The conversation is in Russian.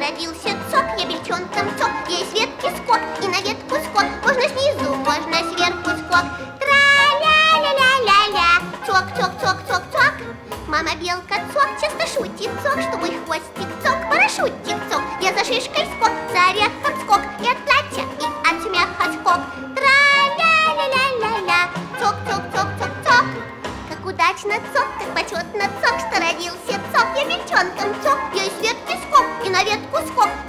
родился цок, я бельчонком цок. Есть ветки скок, и на ветку скок. Можно снизу, можно сверху скок. Тра-ля-ля-ля-ля-ля. Цок, цок, цок, цок, цок. Мама белка цок, часто шутит цок, что мой хвостик цок, парашютик цок. Я за шишкой скок, за орехом скок, и от платья, и от смеха скок. Тра-ля-ля-ля-ля-ля. Цок, цок, цок, цок, цок. Как удачно цок, как почетно цок, что родился цок. Я бельчонком цок, я из ветки скок, и на ветку скок.